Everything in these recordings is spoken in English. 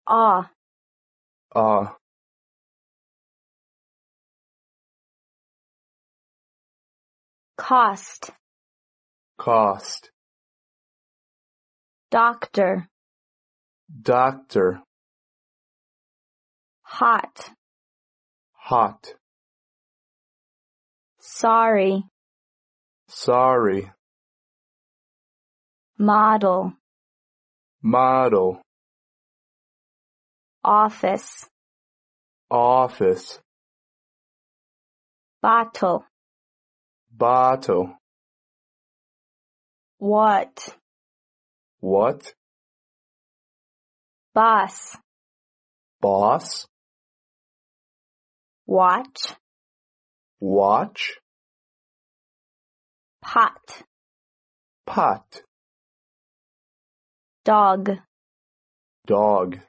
Ah. Cost. Cost. Doctor. Doctor. Hot. Hot. Sorry. Sorry. Model. Model. Office. Office. Bottle. Bottle. What? What? Boss. Boss. Watch. Watch. Pot. Pot. Dog. Dog.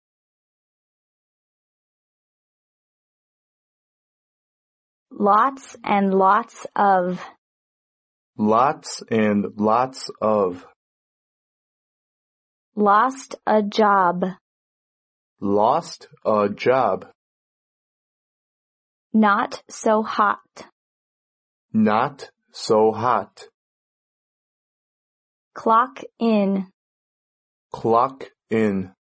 Lots and lots of. Lots and lots of. Lost a job. Lost a job. Not so hot. Not so hot. Clock in. Clock in.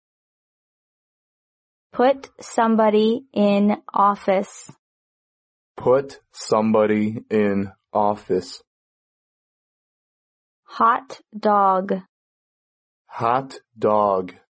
Put somebody in office. Put somebody in office. Hot dog. Hot dog.